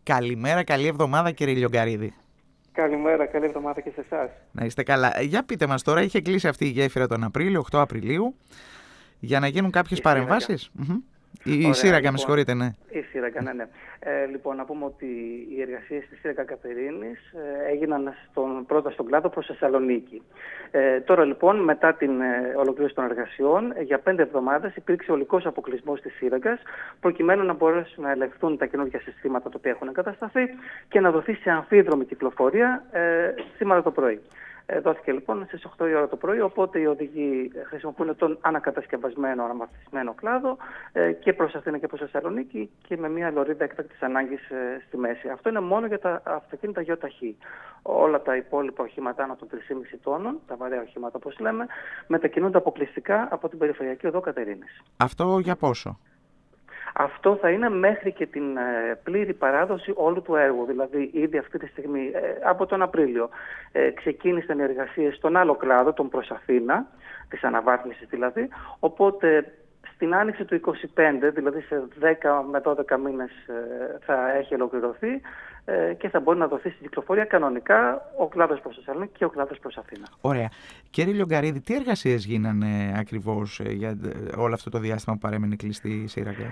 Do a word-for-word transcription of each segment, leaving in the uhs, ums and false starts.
Καλημέρα, καλή εβδομάδα κύριε Λιογκαρίδη. Καλημέρα, καλή εβδομάδα και σε εσάς. Να είστε καλά. Για πείτε μας τώρα, είχε κλείσει αυτή η γέφυρα τον Απρίλιο, οκτώ Απριλίου, για να γίνουν κάποιες παρεμβάσεις. Η, η Σύραγγα, λοιπόν, με συγχωρείτε, ναι. Η Σύραγγα, ναι, ναι. Ε, λοιπόν, να πούμε ότι οι εργασίες της Σύραγγα Κατερίνης ε, έγιναν στον, πρώτα στον κλάδο προς Θεσσαλονίκη. Ε, τώρα λοιπόν, μετά την ε, ολοκλήρωση των εργασιών, ε, για πέντε εβδομάδες υπήρξε ολικός αποκλεισμός της Σύραγγας, προκειμένου να μπορέσουν να ελεγχθούν τα καινούργια συστήματα τα οποία έχουν εγκατασταθεί και να δοθεί σε αμφίδρομη κυκλοφορία ε, σήμερα το πρωί. Δόθηκε λοιπόν στις οκτώ η ώρα το πρωί, οπότε οι οδηγοί χρησιμοποιούν τον ανακατασκευασμένο, αναμαθισμένο κλάδο ε, και προς Αθήνα και προς Θεσσαλονίκη και με μια λωρίδα έκτακτης ανάγκης ε, στη μέση. Αυτό είναι μόνο για τα αυτοκίνητα γιοταχή. Όλα τα υπόλοιπα οχήματα άνω των τρία κόμμα πέντε τόνων, τα βαρέα οχήματα όπως λέμε, μετακινούνται αποκλειστικά από την περιφερειακή οδό Κατερίνης. Αυτό για πόσο? Αυτό θα είναι μέχρι και την ε, πλήρη παράδοση όλου του έργου. Δηλαδή, ήδη αυτή τη στιγμή, ε, από τον Απρίλιο, ε, ξεκίνησαν οι εργασίες στον άλλο κλάδο, τον προς Αθήνα, της αναβάθμισης δηλαδή. Οπότε, στην άνοιξη του είκοσι πέντε, δηλαδή σε δέκα με δώδεκα μήνες, ε, θα έχει ολοκληρωθεί ε, και θα μπορεί να δοθεί στην κυκλοφορία κανονικά ο κλάδος προς Θεσσαλονίκη και ο κλάδος προς Αθήνα. Ωραία. Κύριε Λιογκαρίδη, τι εργασίες γίνανε ακριβώς ε, για όλο αυτό το διάστημα που παρέμεινε κλειστή η Σύραγγα?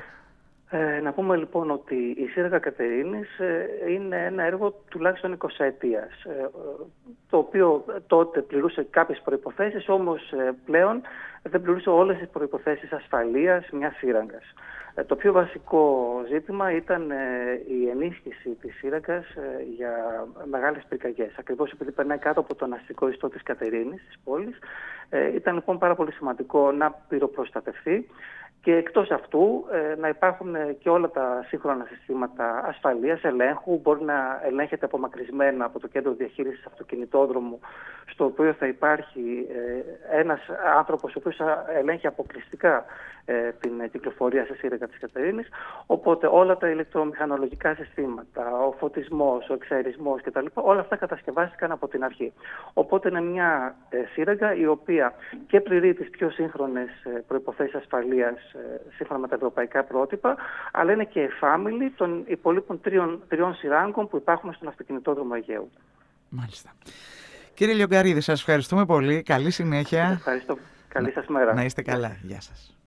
Ε, να πούμε λοιπόν ότι η Σύραγγα Κατερίνης ε, είναι ένα έργο τουλάχιστον εικοσαετίας, ε, το οποίο τότε πληρούσε κάποιες προϋποθέσεις, όμως ε, πλέον δεν πληρούσε όλες τις προϋποθέσεις ασφαλείας μιας σύραγγας. Ε, το πιο βασικό ζήτημα ήταν ε, η ενίσχυση της σύραγγας ε, για μεγάλες πυρκαγιές. Ακριβώς επειδή περνάει κάτω από τον αστικό ιστό της Κατερίνης, της πόλης, ε, ήταν λοιπόν πάρα πολύ σημαντικό να πυροπροστατευτεί. Και εκτός αυτού ε, να υπάρχουν ε, και όλα τα σύγχρονα συστήματα ασφαλείας, ελέγχου. Μπορεί να ελέγχεται απομακρυσμένα από το κέντρο διαχείρισης αυτοκινητόδρομου, στο οποίο θα υπάρχει ε, ένας άνθρωπος ο οποίος θα ελέγχει αποκλειστικά ε, την κυκλοφορία σε Σύραγγα της Κατερίνης. Οπότε όλα τα ηλεκτρομηχανολογικά συστήματα, ο φωτισμός, ο εξαερισμός κτλ. Όλα αυτά κατασκευάστηκαν από την αρχή. Οπότε είναι μια ε, Σύραγγα η οποία και πληρεί τις πιο σύγχρονες ε, προϋποθέσεις ασφαλείας σύμφωνα με τα ευρωπαϊκά πρότυπα, αλλά είναι και εφάμιλη των υπολείπων τριών, τριών σειράγκων που υπάρχουν στον αυτοκινητόδρομο Αιγαίου. Μάλιστα. Κύριε Λιογκαρίδη, σας ευχαριστούμε πολύ. Καλή συνέχεια. Ευχαριστώ. Καλή σας μέρα. Να είστε καλά. Γεια σας.